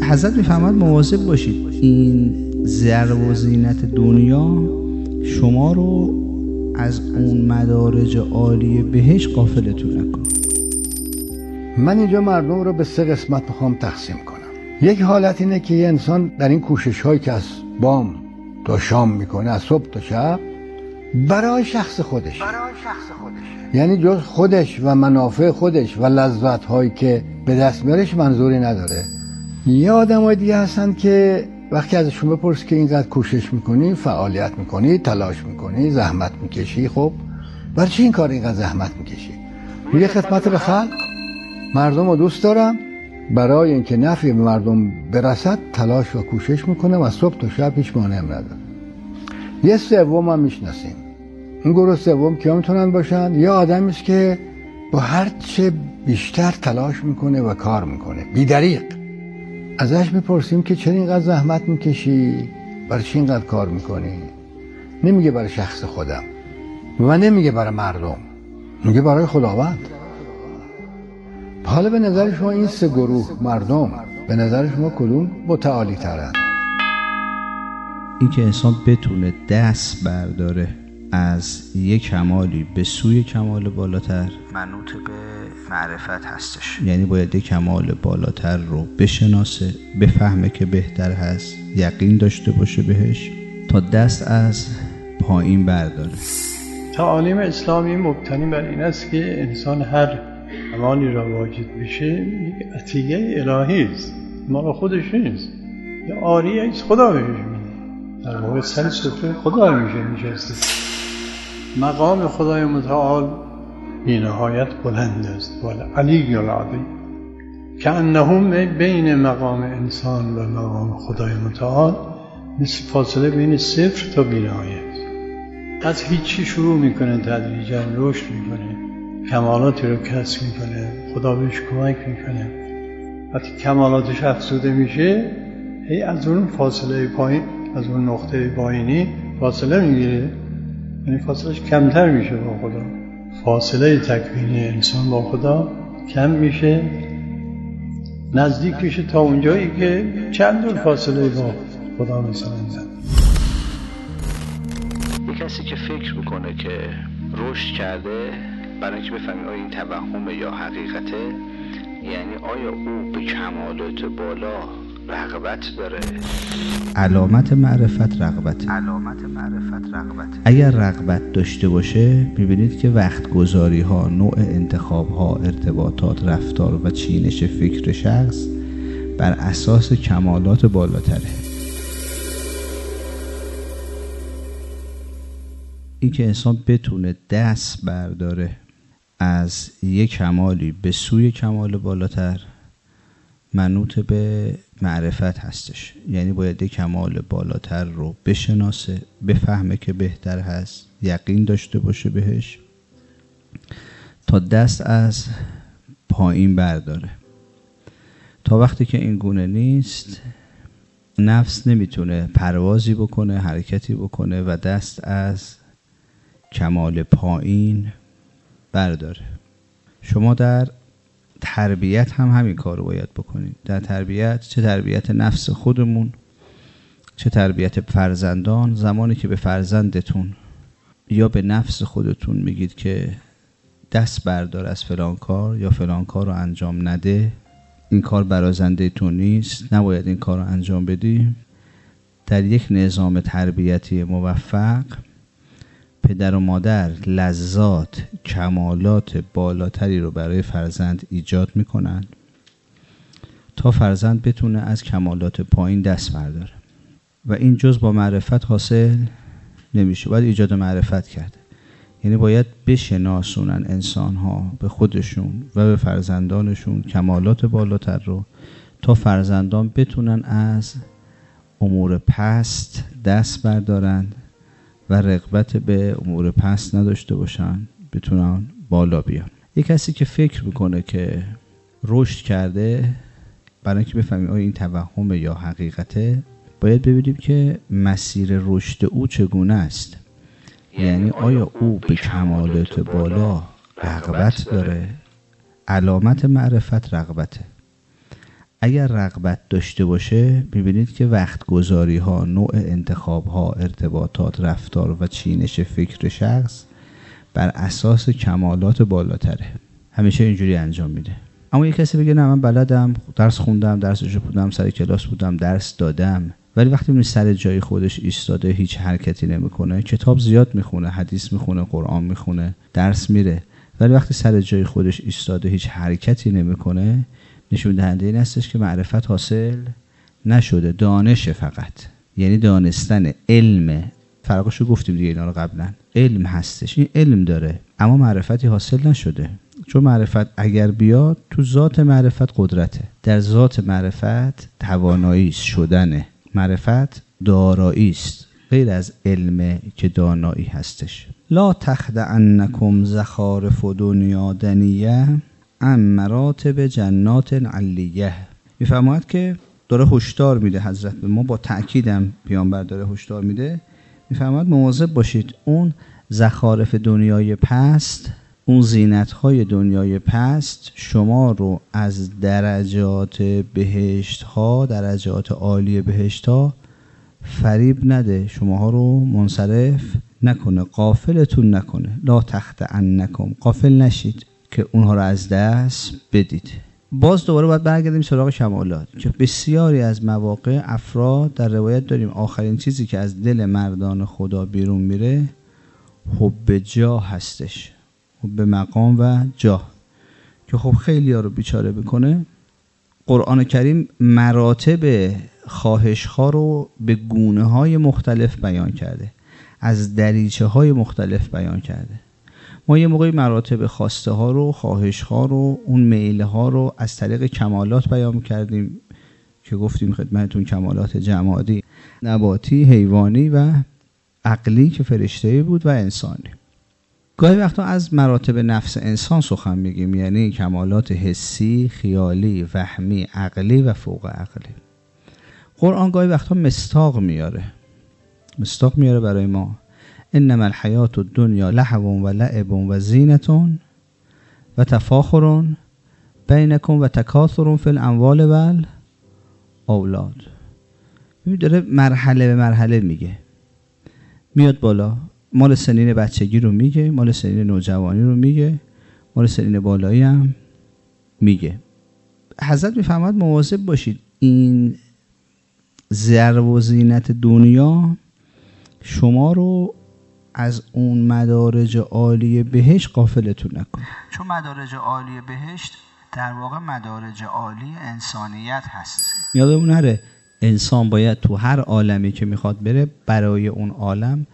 حضرت میفهمد مواظب باشید این زر و زینت دنیا شما رو از اون مدارج عالی بهش غافلتون نکنه. من اینجا مردم رو به 3 قسمت میخوام تقسیم کنم. یک حالت اینه که یه انسان در این کوشش هایی که از بام تا شام میکنه، از صبح تا شب، برای شخص خودش، یعنی جز خودش و منافع خودش و لذت هایی که به دست میارش منظوری نداره. یه آدم های دیگه هستن که وقتی ازشون بپرس که اینقدر کوشش میکنی، فعالیت میکنی، تلاش میکنی، زحمت میکشی، خب برای چی این کار اینقدر زحمت میکشی؟ یه خدمت به خلق، مردم رو دوست دارم، برای اینکه نفع به مردم برسد تلاش و کوشش میکنه و صبح تا شب هیچ مانعی نداره. یه سوم هم میشناسیم. این گروه سوم کیا میتونن باشن؟ یه آدمی است که با هر چه بیشتر تلاش میکنه و کار میکنه بی‌دریغ. ازش میپرسیم که چرا اینقدر زحمت میکشی؟ برای چی اینقدر کار میکنی؟ نمیگه برای شخص خودم و نمیگه برای مردم، میگه برای خداوند. حالا به نظر شما این 3 گروه مردم به نظر شما کدوم متعالی ترن؟ این که انسان بتونه دست برداره از یک کمالی به سوی کمال بالاتر منوط به معرفت هستش. یعنی باید یک کمال بالاتر رو بشناسه، بفهمه که بهتر هست، یقین داشته باشه بهش تا دست از پایین برداره. تعالیم اسلامی مبتنی بر این است که انسان هر کمالی را واجد بشه یک عطیه الهی است، مال خودش نیست، یا عاریه است، خدا بهش میده. در واقع سر سفره خدا میشه نشسته. مقام خدای متعال بی نهایت بلند است، علی العظیم، که انهم بین مقام انسان و مقام خدای متعال مثل فاصله بین 0 تا بی نهایت. از هیچی شروع میکنه، تدریجا رشد میکنه، کمالاتی رو کسب میکنه، خدا بهش کمک میکنه. وقتی کمالاتش افزوده میشه، هی از اون فاصله پایین، از اون نقطه پایینی فاصله میگیره، یعنی فاصلهش کمتر میشه با خدا. فاصله تکوینی انسان با خدا کم میشه، نزدیک میشه تا اونجایی که چند دور فاصله با خدا مثلا زد. یک کسی که فکر میکنه که رشد کرده، برای اینکه بفهمی آیا این توهمه یا حقیقته، یعنی آیا او به کمالات بالا رغبت داره. علامت معرفت رغبت. اگر رغبت داشته باشه، میبینید که وقت گذاری ها، نوع انتخاب ها، ارتباطات، رفتار و چینش فکر شخص بر اساس کمالات بالاتره. این که انسان بتونه دست برداره از یک کمالی به سوی کمال بالاتر منوط به معرفت هستش. یعنی باید یک کمال بالاتر رو بشناسه، بفهمه که بهتر هست، یقین داشته باشه بهش تا دست از پایین برداره. تا وقتی که این گونه نیست، نفس نمیتونه پروازی بکنه، حرکتی بکنه و دست از کمال پایین برداره. شما در تربیت هم همین کار رو باید بکنید. در تربیت، چه تربیت نفس خودمون، چه تربیت فرزندان، زمانی که به فرزندتون یا به نفس خودتون میگید که دست بردار از فلان کار یا فلان کار رو انجام نده، این کار برازنده تو نیست، نباید این کار رو انجام بدی، در یک نظام تربیتی موفق پدر و مادر لذات، کمالات بالاتری رو برای فرزند ایجاد میکنن تا فرزند بتونه از کمالات پایین دست برداره و این جز با معرفت حاصل نمیشه. باید ایجاد معرفت کرده. یعنی باید بشناسونن انسان ها به خودشون و به فرزندانشون کمالات بالاتر رو تا فرزندان بتونن از امور پست دست بردارن و رغبت به امور پست نداشته باشن، بتونن بالا بیان. یک کسی که فکر میکنه که رشد کرده، برای اینکه بفهمیم آیا این توهمه یا حقیقته، باید ببینیم که مسیر رشد او چگونه است. یعنی آیا او به کمالات بالا رغبت داره؟ علامت معرفت رغبته. اگر رغبت داشته باشه میبینید که وقت گذاری ها، نوع انتخاب ها، ارتباطات، رفتار و چینش فکر شخص بر اساس کمالات بالاتره. همیشه اینجوری انجام میده. اما یه کسی بگه نه من بلدم، درس خوندم، درسشو بودم، سر کلاس بودم، درس دادم، ولی وقتی میبینی سر جای خودش ایستاده، هیچ حرکتی نمیکنه، کتاب زیاد میخونه، حدیث میخونه، قرآن میخونه، درس میره، ولی وقتی سر جای خودش ایستاده هیچ حرکتی نمیکنه، نشون دهنده این هستش که معرفت حاصل نشده، دانش فقط، یعنی دانستن، علم. فرقشو گفتیم دیگه اینا رو قبلا. علم هستش، این علم داره اما معرفتی حاصل نشده. چون معرفت اگر بیاد تو ذات معرفت قدرته، در ذات معرفت توانایی شدنه، معرفت دارایی است، غیر از علم که دانایی هستش. لا تخدعنکم زخارف دنیا دنیه ام مراتب جنات علیه. میفرماید که داره هشدار میده حضرت به ما، با تأکیدم پیامبر داره هشدار میده، میفرماید مواظب باشید اون زخارف دنیای پست، اون زینت‌های دنیای پست شما رو از درجات بهشت‌ها، درجات عالی بهشت‌ها فریب نده، شماها رو منصرف نکنه، غافلتون نکنه. لا تخدعنکم، غافل نشید که اونها رو از دست بدید. باز دوباره باید برگردیم سراغ کمالات که بسیاری از مواقع افراد در روایت داریم آخرین چیزی که از دل مردان خدا بیرون میره حب جاه هستش، حب مقام و جاه، که خب خیلی ها رو بیچاره بکنه. قرآن کریم مراتب خواهش‌ها رو به گونه‌های مختلف بیان کرده، از دریچه‌های مختلف بیان کرده. ما یه موقعی مراتب خواسته ها رو، خواهش ها رو، اون میل ها رو از طریق کمالات بیان کردیم که گفتیم خدمتتون کمالات جمادی، نباتی، حیوانی و عقلی که فرشته‌ای بود و انسانی. گاهی وقتا از مراتب نفس انسان سخن میگیم، یعنی کمالات حسی، خیالی، وهمی، عقلی و فوق عقلی. قرآن گاهی وقتا مصداق میاره برای ما. انما الحیات الدنیا لهو و لعب و زینة و تفاخر بینکم و تکاثر فی الاموال و الاولاد. داره مرحله به مرحله میگه، میاد بالا، مال سنین بچگی رو میگه، مال سنین نوجوانی رو میگه، مال سنین بالایی هم میگه. حضرت میفرماد مواظب باشید این زر و زینت دنیا شما رو از اون مدارج عالی بهشت غافلتون نکنه. چون مدارج عالی بهشت در واقع مدارج عالی انسانیت هست. یادمون نره انسان باید تو هر عالمی که میخواد بره برای اون عالم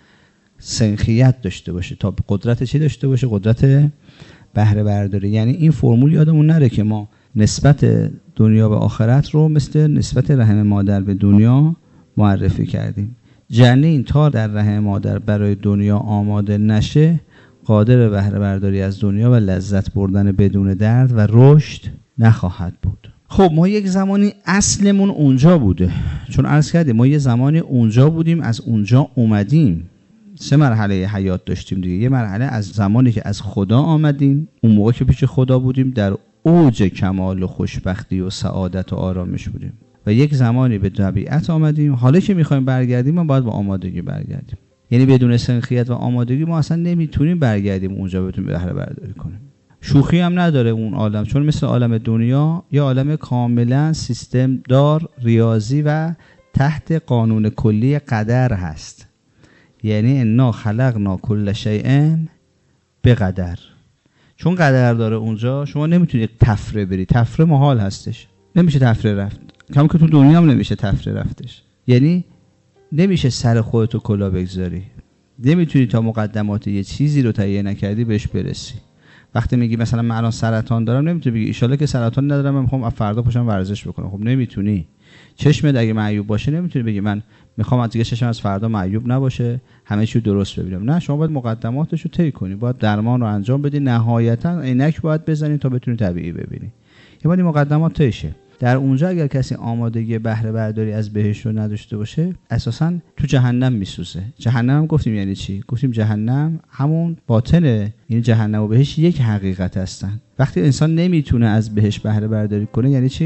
سنخیت داشته باشه تا قدرت چی داشته باشه؟ قدرت بهره برداری. یعنی این فرمول یادمون نره که ما نسبت دنیا به آخرت رو مثل نسبت رحم مادر به دنیا معرفی کردیم. جنین تا در رحم مادر برای دنیا آماده نشه قادر بهره برداری از دنیا و لذت بردن بدون درد و رشد نخواهد بود. خب ما یک زمانی اصلمون اونجا بوده، چون عرض کردیم ما یه زمانی اونجا بودیم، از اونجا اومدیم. 3 مرحله حیات داشتیم دیگه. یه مرحله از زمانی که از خدا آمدیم، اون موقع که پیش خدا بودیم در اوج کمال و خوشبختی و سعادت و آرامش بودیم، و یک زمانی به طبیعت آمدیم. حالا که میخوایم برگردیم ما باید با آمادگی برگردیم. یعنی بدون سنخیت و آمادگی ما اصلا نمیتونیم برگردیم اونجا بتونیم بهره برداری کنیم. شوخی هم نداره اون عالم، چون مثل عالم دنیا یه عالم کاملا سیستم دار، ریاضی و تحت قانون کلی قدر هست. یعنی انا خلقنا کل شیء بقدر. چون قدر داره اونجا شما نمیتونید تفره بری، تفره محال هستش، نمیشه تفره رفت، کما که تو دنیا هم نمیشه تفره رفتش. یعنی نمیشه سر خودتو کلا بگذاری، نمیتونی تا مقدمات یه چیزی رو تهیه نکردی بهش برسی. وقتی میگی مثلا من الان سرطان دارم، نمیتونی بگی ان شاءالله که سرطان ندارم، من میخوام فردا پاشم ورزش بکنم. خب نمیتونی. چشمت اگه معیوب باشه نمیتونی بگی من میخوام از دیگه چشم از فردا معیوب نباشه، همه چی درست ببینم. نه، شما باید مقدماتش رو طی کنی، باید درمان رو انجام بدی، نهایتا عینک باید بزنی تا بتونی طبیعی ببینی. یه باید مقدمات طی شه. در اونجا اگر کسی آمادگی بهره برداری از بهشت رو نداشته باشه اساساً تو جهنم میسوزه. جهنم هم گفتیم یعنی چی؟ گفتیم جهنم همون باطنه، یعنی جهنم و بهشت یک حقیقت هستن. وقتی انسان نمیتونه از بهشت بهره برداری کنه یعنی چی؟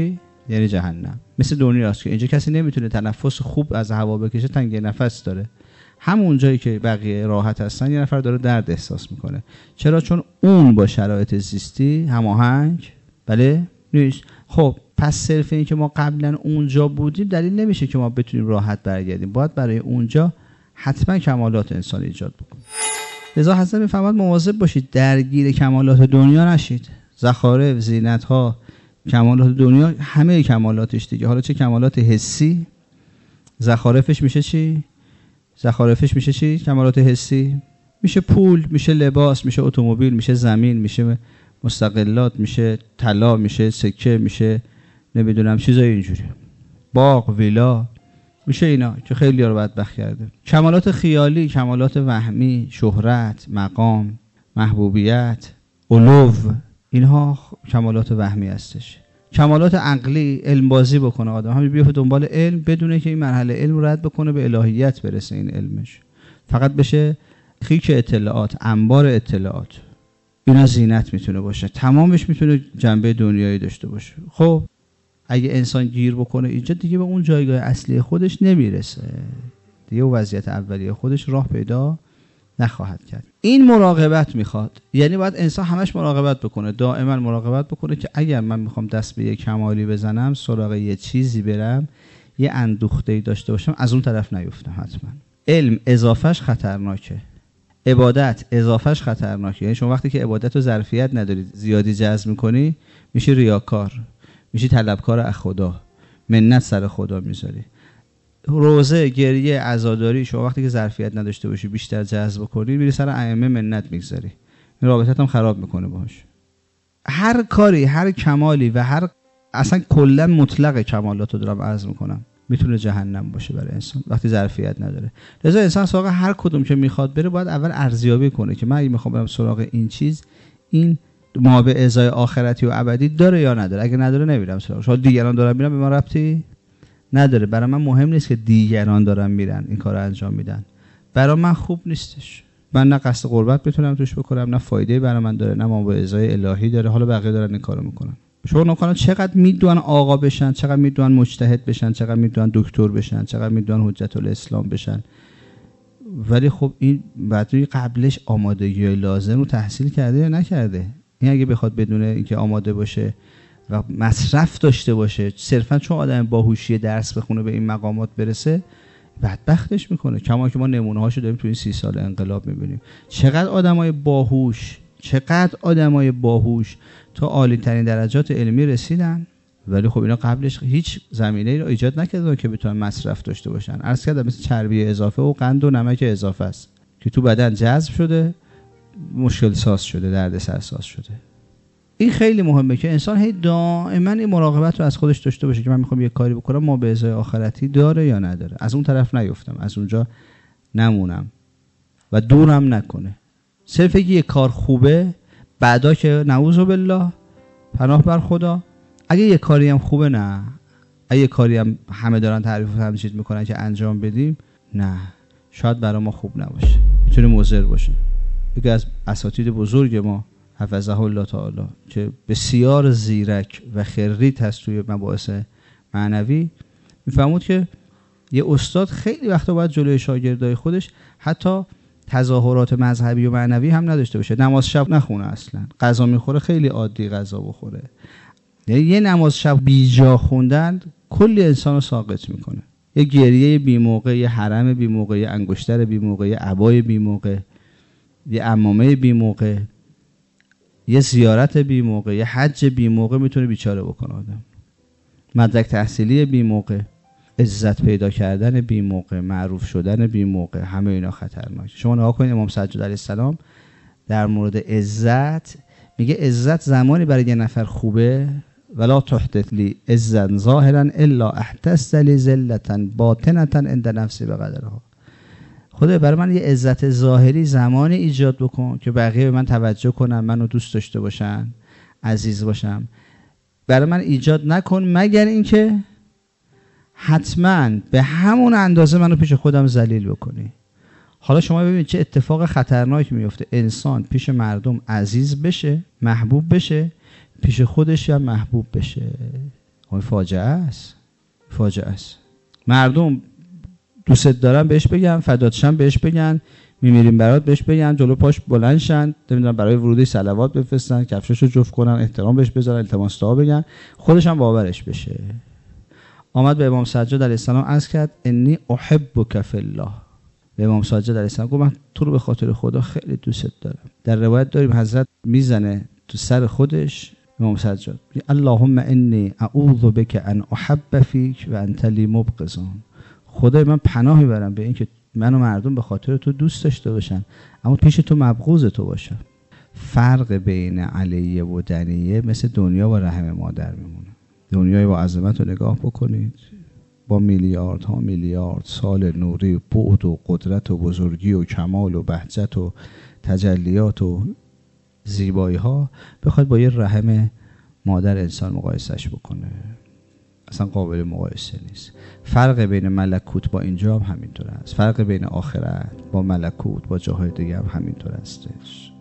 یعنی جهنم. مثل دنیاست که اینجا کسی نمیتونه تنفس خوب از هوا بکشه، تنگ نفس داره. همون جایی که بقیه راحت هستن یه نفر داره درد احساس میکنه. چرا؟ چون اون با شرایط زیستی هماهنگ بله نیست. خب پس صرف این که ما قبلا اونجا بودیم دلیل نمیشه که ما بتونیم راحت برگردیم. باید برای اونجا حتما کمالات انسان ایجاد بکنیم. لذا حضرت میفرماد مواظب باشید درگیر کمالات دنیا نشید. زخارف، زینت‌ها، کمالات دنیا همه کمالاتش دیگه. حالا چه کمالات حسی، زخارفش میشه چی؟ زخارفش میشه چی؟ کمالات حسی میشه پول، میشه لباس، میشه اتومبیل، میشه زمین، میشه مستقلات، میشه طلا، میشه سکه، میشه نمیدونم چیزای اینجوری، باغ، ویلا، میشه اینا که خیلی ها رو بدبخت کرده. کمالات خیالی، کمالات وهمی، شهرت، مقام، محبوبیت، علو، اینها کمالات وهمی هستش. کمالات عقلی، علم بازی بکنه آدم، همین بیفته دنبال علم بدونه که این مرحله علم رد بکنه به الهیت برسه. این علمش فقط بشه خیک اطلاعات، انبار اطلاعات. اینا زینت میتونه باشه، تمامش میتونه جنبه دنیایی داشته باشه. خب اگه انسان گیر بکنه اینجا دیگه به اون جایگاه اصلی خودش نمیرسه دیگه، و وضعیت اولیه خودش راه پیدا نخواهد کرد. این مراقبت میخواد، یعنی باید انسان همش مراقبت بکنه، دائما مراقبت بکنه که اگر من میخوام دست به یک کمالی بزنم، سراغ یه چیزی برم، یه اندوخته‌ای داشته باشم، از اون طرف نیفتم. حتما علم اضافهش خطرناکه، عبادت اضافهش خطرناکه. یعنی شما وقتی که عبادت و ظرفیت نداری، زیادی جذب میکنی، میشی ریاکار، میشی طلبکار از خدا، منت سر خدا میذاری. روزه، گریه، عزاداری، شما وقتی که ظرفیت نداشته باشی بیشتر جذب کنی، میری سر ائمه منت میگذاری، این رابطت هم خراب میکنه باهاش. هر کاری، هر کمالی و هر اصلا کلا مطلق کمالات رو دارم عرض میکنم، میتونه جهنم باشه برای انسان وقتی ظرفیت نداره. لذا انسان سراغ هر کدوم که میخواد بره باید اول ارزیابی کنه که من اگه میخوام برم سراغ این چیز، این ما به ازای آخرتی و ابدی داره یا نداره. اگه نداره نمیرم سراغش. شاید دیگران دارن میرن، به من ربطی نداره. برای من مهم نیست که دیگران دارن میرن این کارو انجام میدن، برای من خوب نیستش. من نه قصد قربت بتونم توش بکنم، نه فایده برای من داره، نه ما به ازای الهی داره. حالا بقیه دارن این کارو میکنن. شما نکنه چقدر میدونن آقا بشن، چقدر میدونن مجتهد بشن، چقدر میدونن دکتر بشن، چقدر میدونن حجت الاسلام بشن، ولی خب این بعدی قبلش آمادگی لازم رو تحصیل کرده یا نکرده. این اگه بخواد بدونه اینکه آماده باشه و مصرف داشته باشه، صرفا چون آدم باهوشی درس بخونه به این مقامات برسه، بدبختش میکنه. کما که ما نمونه هاشو داریم تو این 30 سال انقلاب میبینیم. چقدر آدمای باهوش تا عالی ترین درجات علمی رسیدن، ولی خب اینا قبلش هیچ زمینه‌ای رو ایجاد نکردن که بتونن مصرف داشته باشن. عرض کردم مثل چربی اضافه و قند و نمک اضافه است که تو بدن جذب شده، مشکل ساز شده، دردسر ساز شده. این خیلی مهمه که انسان هی دائما این مراقبت رو از خودش داشته باشه که من میخوام یه کاری بکنم، ما به ازای آخرتی داره یا نداره، از اون طرف نیفتم، از اونجا نمونم و دورم نکنه. صرف یه کار خوبه، بعدا که نعوذ بالله، پناه بر خدا، اگه یه کاری هم خوبه نه، اگه یه کاری هم همه دارن تعریف و تمجید میکنن که انجام بدیم، نه، شاید برای ما خوب نباشه، میتونه مضر باشه. یکی از اساتید بزرگ ما حفظه الله تعالی که بسیار زیرک و خرید هست توی مباحث معنوی، میفهمود که یه استاد خیلی وقتا باید جلوی شاگردای خودش حتی تظاهرات مذهبی و معنوی هم نداشته باشه. نماز شب نخونه، اصلا غذا میخوره خیلی عادی غذا بخوره. یه نماز شب بیجا خوندن کلی انسان رو ساقط میکنه. یه گریه بی موقع، یه حرم بی موقع، یه انگشتر بی موقع، یه عبای بی موقع، یه عمامه بی موقع، یه زیارت بی موقع، یه حج بی موقع میتونه بیچاره بکنه آدم. مدرک تحصیلی بی موقع، عزت پیدا کردن بی موقع، معروف شدن بی موقع، همه اینا خطرناکه. شما نگاه کنید امام سجاد علیه السلام در مورد عزت میگه عزت زمانی برای یه نفر خوبه ولا تحدث لی عزا ظاهرا الا احتست لی ذلة باطنة عند نفسی بقدرها. خدا برای من یه عزت ظاهری زمانی ایجاد بکن که بقیه به من توجه کنن، منو دوست داشته باشن، عزیز باشم. برای من ایجاد نکن مگر اینکه حتما به همون اندازه منو پیش خودم ذلیل بکنی. حالا شما ببینید چه اتفاق خطرناک میفته. انسان پیش مردم عزیز بشه، محبوب بشه، پیش خودش هم محبوب بشه. فاجعه است. مردم دوست دارن بهش بگن، فداتشن بهش بگن، میمیریم برات بهش بگن، جلو پاش بلند شن، نمیدونم برای ورودی صلوات بفرستن، کفشاشو جفت کنن، احترام بهش بذارن، التماس دعا بگن، خودش هم باورش بشه. آمد به امام سجاد علیه السلام عرض کرد انی احبک فی الله. به امام سجاد علیه السلام گفت من تو رو به خاطر خدا خیلی دوست دارم. در روایت داریم حضرت میزنه تو سر خودش، امام سجاد اللهم انی اعوذ بک ان احب فیک و انت لی مبغضون. خدای من پناه میبرم به این که من و مردم به خاطر تو دوست داشته باشن اما پیش تو مبغوض تو باشن. فرق بین علیه و دنیه مثل دنیا و رحم مادر میمونه. دنیای با عظمت رو نگاه بکنید، با میلیاردها میلیارد سال نوری، بعد و قدرت و بزرگی و کمال و بهجت و تجلیات و زیبایی ها، بخواد با یه رحم مادر انسان مقایسش بکنه، اصلا قابل مقایسه نیست. فرق بین ملکوت با اینجا هم همینطور است. فرق بین آخرت با ملکوت با جاهای دیگه هم همینطور هستش.